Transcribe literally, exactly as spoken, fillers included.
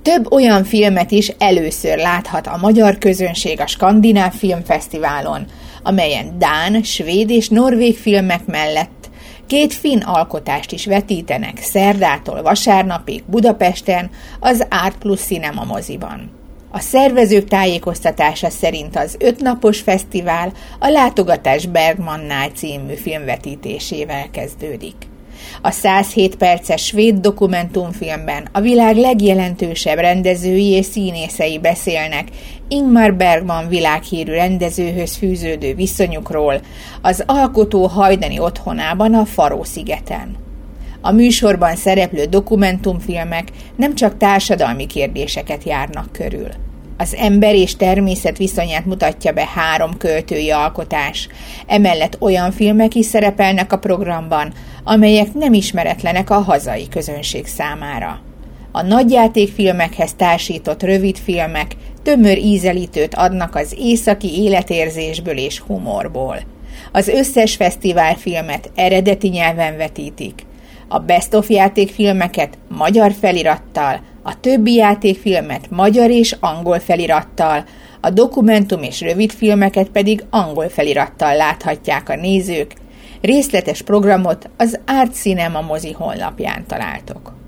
Több olyan filmet is először láthat a magyar közönség a Skandináv Filmfesztiválon, amelyen dán, svéd és norvég filmek mellett két finn alkotást is vetítenek szerdától vasárnapig Budapesten az Art Plus Cinema moziban. A szervezők tájékoztatása szerint az ötnapos fesztivál a Látogatás Bergmannál című filmvetítésével kezdődik. A száz hét perces svéd dokumentumfilmben a világ legjelentősebb rendezői és színészei beszélnek Ingmar Bergman világhírű rendezőhöz fűződő viszonyukról az alkotó hajdani otthonában a Faroe-szigeten. A műsorban szereplő dokumentumfilmek nem csak társadalmi kérdéseket járnak körül. Az ember és természet viszonyát mutatja be három költői alkotás, emellett olyan filmek is szerepelnek a programban, amelyek nem ismeretlenek a hazai közönség számára. A nagyjátékfilmekhez társított rövidfilmek tömör ízelítőt adnak az északi életérzésből és humorból. Az összes fesztiválfilmet eredeti nyelven vetítik. A Best of játékfilmeket magyar felirattal, a többi játékfilmet magyar és angol felirattal, a dokumentum és rövidfilmeket pedig angol felirattal láthatják a nézők. Részletes programot az Art Cinema mozi honlapján találtok.